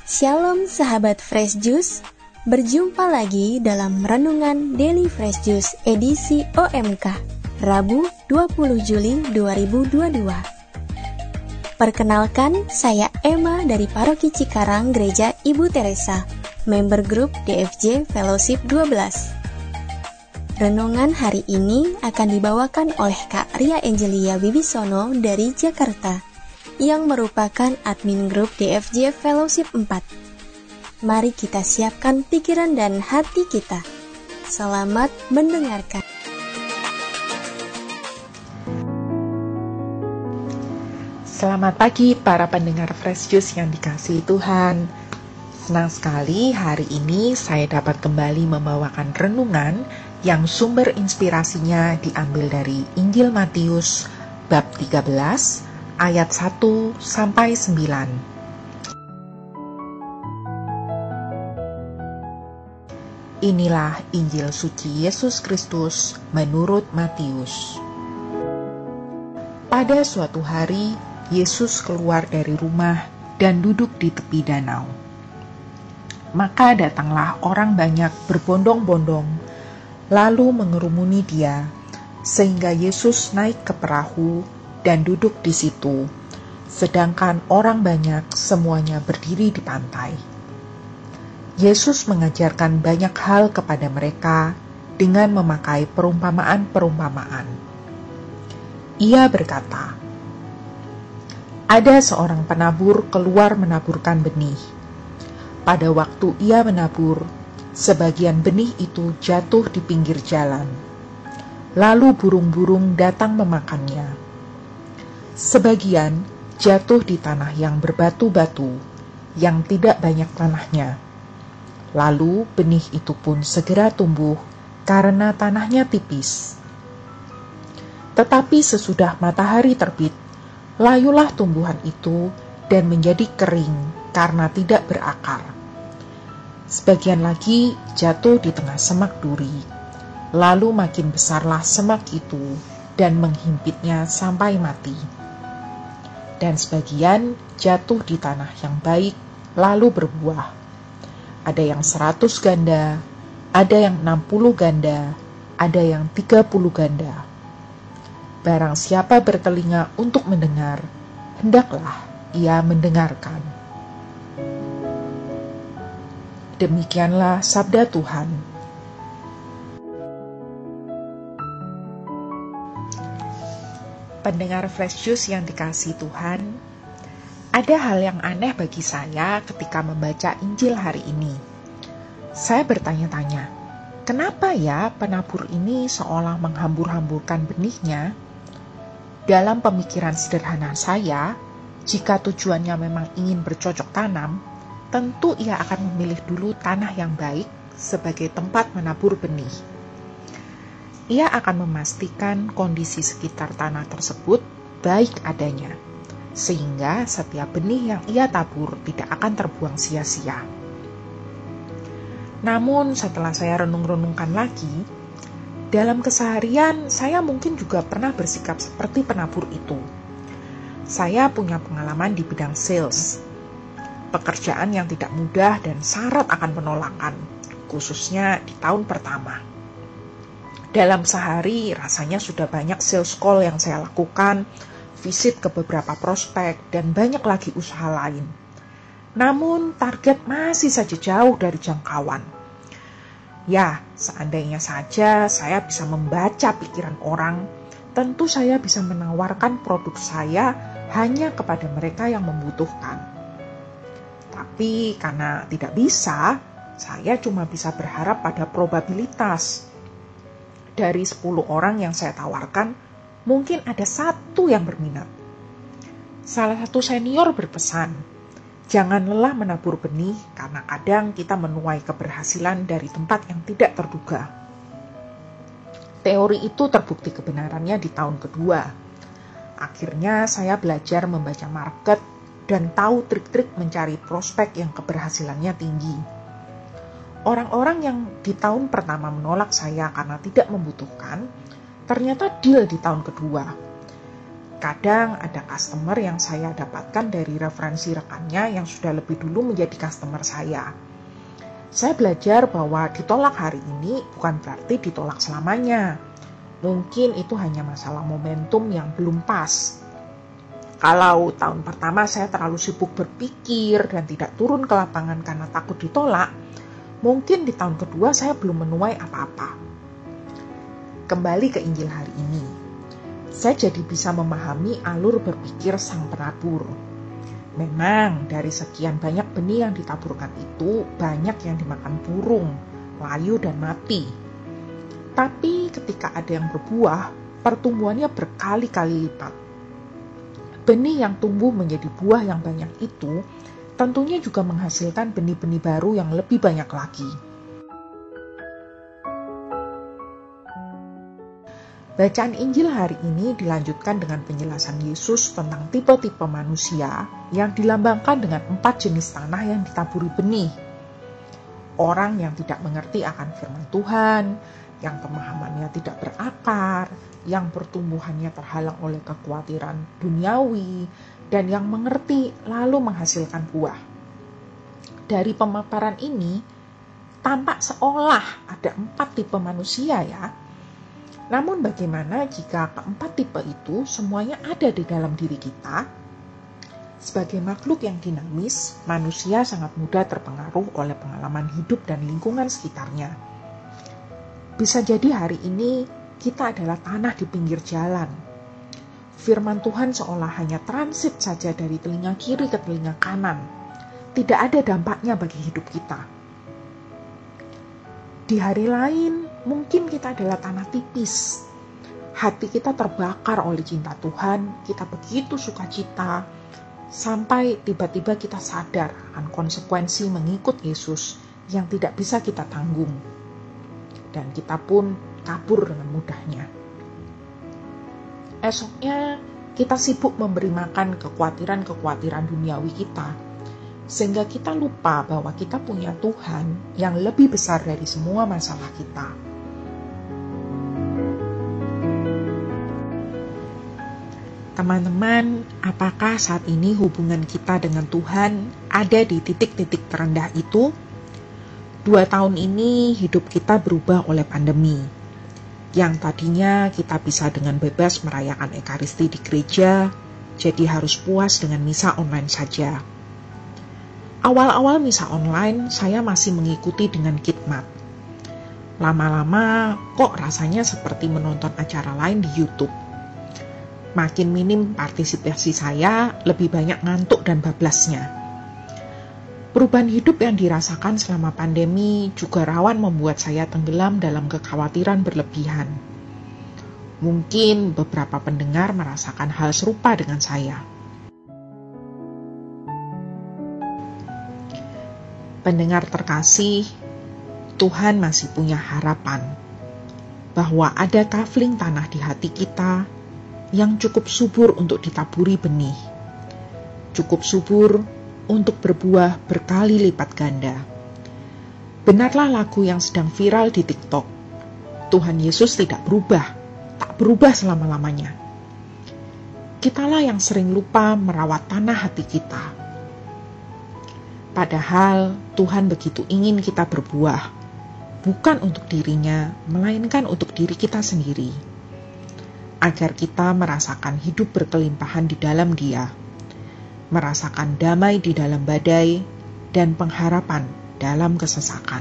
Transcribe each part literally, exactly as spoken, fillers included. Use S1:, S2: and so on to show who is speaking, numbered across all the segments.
S1: Shalom sahabat Fresh Juice, berjumpa lagi dalam Renungan Daily Fresh Juice edisi O M K, Rabu dua puluh Juli dua ribu dua puluh dua. Perkenalkan, saya Emma dari Paroki Cikarang Gereja Ibu Teresa, member grup D F J Fellowship dua belas. Renungan hari ini akan dibawakan oleh Kak Ria Angelia Wibisono dari Jakarta, yang merupakan admin grup D F J Fellowship empat. Mari kita siapkan pikiran dan hati kita. Selamat mendengarkan.
S2: Selamat pagi para pendengar Fresh Juice yang dikasihi Tuhan. Senang sekali hari ini saya dapat kembali membawakan renungan yang sumber inspirasinya diambil dari Injil Matius bab tiga belas ayat satu sampai sembilan. Inilah Injil suci Yesus Kristus menurut Matius. Pada suatu hari, Yesus keluar dari rumah dan duduk di tepi danau. Maka datanglah orang banyak berbondong-bondong, lalu mengerumuni dia, sehingga Yesus naik ke perahu dan duduk di situ, sedangkan orang banyak semuanya berdiri di pantai. Yesus mengajarkan banyak hal kepada mereka dengan memakai perumpamaan-perumpamaan. Ia berkata, "Ada seorang penabur keluar menaburkan benih. Pada waktu ia menabur, sebagian benih itu jatuh di pinggir jalan. Lalu burung-burung datang memakannya. Sebagian jatuh di tanah yang berbatu-batu, yang tidak banyak tanahnya. Lalu benih itu pun segera tumbuh karena tanahnya tipis. Tetapi sesudah matahari terbit, layulah tumbuhan itu dan menjadi kering karena tidak berakar. Sebagian lagi jatuh di tengah semak duri. Lalu makin besarlah semak itu dan menghimpitnya sampai mati. Dan sebagian jatuh di tanah yang baik lalu berbuah. Ada yang seratus ganda, ada yang enam puluh ganda, ada yang tiga puluh ganda. Barang siapa bertelinga untuk mendengar, hendaklah ia mendengarkan." Demikianlah sabda Tuhan. Pendengar Fresh Juice yang dikasihi Tuhan, ada hal yang aneh bagi saya ketika membaca Injil hari ini. Saya bertanya-tanya, kenapa ya penabur ini seolah menghambur-hamburkan benihnya? Dalam pemikiran sederhana saya, jika tujuannya memang ingin bercocok tanam, tentu ia akan memilih dulu tanah yang baik sebagai tempat menabur benih. Ia akan memastikan kondisi sekitar tanah tersebut baik adanya, sehingga setiap benih yang ia tabur tidak akan terbuang sia-sia. Namun setelah saya renung-renungkan lagi, dalam keseharian saya mungkin juga pernah bersikap seperti penabur itu. Saya punya pengalaman di bidang sales, pekerjaan yang tidak mudah dan syarat akan penolakan, khususnya di tahun pertama. Dalam sehari rasanya sudah banyak sales call yang saya lakukan, visit ke beberapa prospek, dan banyak lagi usaha lain. Namun target masih saja jauh dari jangkauan. Ya, seandainya saja saya bisa membaca pikiran orang, tentu saya bisa menawarkan produk saya hanya kepada mereka yang membutuhkan. Tapi karena tidak bisa, saya cuma bisa berharap pada probabilitas. Dari sepuluh orang yang saya tawarkan, mungkin ada satu yang berminat. Salah satu senior berpesan, jangan lelah menabur benih karena kadang kita menuai keberhasilan dari tempat yang tidak terduga. Teori itu terbukti kebenarannya di tahun kedua. Akhirnya saya belajar membaca market dan tahu trik-trik mencari prospek yang keberhasilannya tinggi. Orang-orang yang di tahun pertama menolak saya karena tidak membutuhkan, ternyata deal di tahun kedua. Kadang ada customer yang saya dapatkan dari referensi rekannya yang sudah lebih dulu menjadi customer saya. Saya belajar bahwa ditolak hari ini bukan berarti ditolak selamanya. Mungkin itu hanya masalah momentum yang belum pas. Kalau tahun pertama saya terlalu sibuk berpikir dan tidak turun ke lapangan karena takut ditolak, mungkin di tahun kedua saya belum menuai apa-apa. Kembali ke Injil hari ini, saya jadi bisa memahami alur berpikir sang penabur. Memang dari sekian banyak benih yang ditaburkan itu, banyak yang dimakan burung, layu dan mati. Tapi ketika ada yang berbuah, pertumbuhannya berkali-kali lipat. Benih yang tumbuh menjadi buah yang banyak itu, tentunya juga menghasilkan benih-benih baru yang lebih banyak lagi. Bacaan Injil hari ini dilanjutkan dengan penjelasan Yesus tentang tipe-tipe manusia yang dilambangkan dengan empat jenis tanah yang ditaburi benih. Orang yang tidak mengerti akan firman Tuhan, yang pemahamannya tidak berakar, yang pertumbuhannya terhalang oleh kekhawatiran duniawi, dan yang mengerti lalu menghasilkan buah. Dari pemaparan ini, tampak seolah ada empat tipe manusia ya. Namun bagaimana jika keempat tipe itu semuanya ada di dalam diri kita? Sebagai makhluk yang dinamis, manusia sangat mudah terpengaruh oleh pengalaman hidup dan lingkungan sekitarnya. Bisa jadi hari ini kita adalah tanah di pinggir jalan. Firman Tuhan seolah hanya transit saja dari telinga kiri ke telinga kanan. Tidak ada dampaknya bagi hidup kita. Di hari lain, mungkin kita adalah tanah tipis. Hati kita terbakar oleh cinta Tuhan, kita begitu sukacita, sampai tiba-tiba kita sadar akan konsekuensi mengikut Yesus yang tidak bisa kita tanggung. Dan kita pun kabur dengan mudahnya. Esoknya, kita sibuk memberi makan kekhawatiran-kekhawatiran duniawi kita, sehingga kita lupa bahwa kita punya Tuhan yang lebih besar dari semua masalah kita. Teman-teman, apakah saat ini hubungan kita dengan Tuhan ada di titik-titik terendah itu? Dua tahun ini hidup kita berubah oleh pandemi. Yang tadinya kita bisa dengan bebas merayakan Ekaristi di gereja, jadi harus puas dengan misa online saja. Awal-awal misa online, saya masih mengikuti dengan khidmat. Lama-lama, kok rasanya seperti menonton acara lain di YouTube. Makin minim partisipasi saya, lebih banyak ngantuk dan bablasnya. Perubahan hidup yang dirasakan selama pandemi juga rawan membuat saya tenggelam dalam kekhawatiran berlebihan. Mungkin beberapa pendengar merasakan hal serupa dengan saya. Pendengar terkasih, Tuhan masih punya harapan bahwa ada kafling tanah di hati kita yang cukup subur untuk ditaburi benih, cukup subur untuk berbuah berkali lipat ganda. Benarlah lagu yang sedang viral di TikTok, Tuhan Yesus tidak berubah, tak berubah selama-lamanya. Kitalah yang sering lupa merawat tanah hati kita. Padahal Tuhan begitu ingin kita berbuah, bukan untuk dirinya, melainkan untuk diri kita sendiri. Agar kita merasakan hidup berkelimpahan di dalam Dia, merasakan damai di dalam badai, dan pengharapan dalam kesesakan.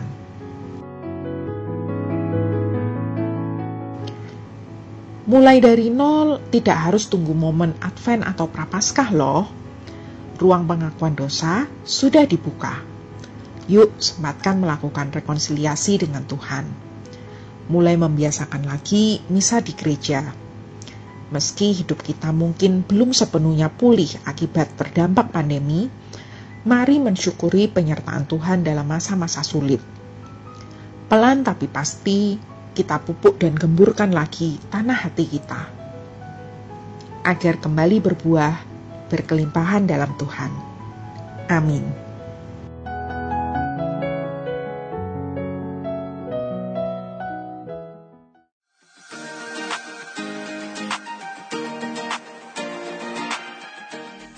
S2: Mulai dari nol, tidak harus tunggu momen Advent atau Prapaskah loh. Ruang pengakuan dosa sudah dibuka. Yuk sempatkan melakukan rekonsiliasi dengan Tuhan. Mulai membiasakan lagi misa di gereja. Meski hidup kita mungkin belum sepenuhnya pulih akibat terdampak pandemi, mari mensyukuri penyertaan Tuhan dalam masa-masa sulit. Pelan tapi pasti, kita pupuk dan gemburkan lagi tanah hati kita. Agar kembali berbuah, berkelimpahan dalam Tuhan. Amin.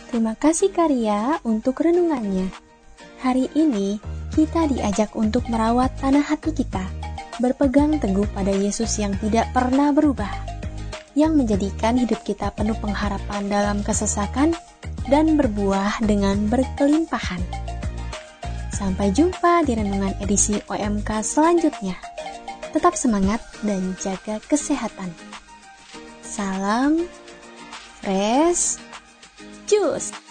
S1: Terima kasih Karya untuk renungannya. Hari ini kita diajak untuk merawat tanah hati kita, berpegang teguh pada Yesus yang tidak pernah berubah, yang menjadikan hidup kita penuh pengharapan dalam kesesakan dan berbuah dengan berkelimpahan. Sampai jumpa di renungan edisi O M K selanjutnya. Tetap semangat dan jaga kesehatan. Salam Fresh Juice.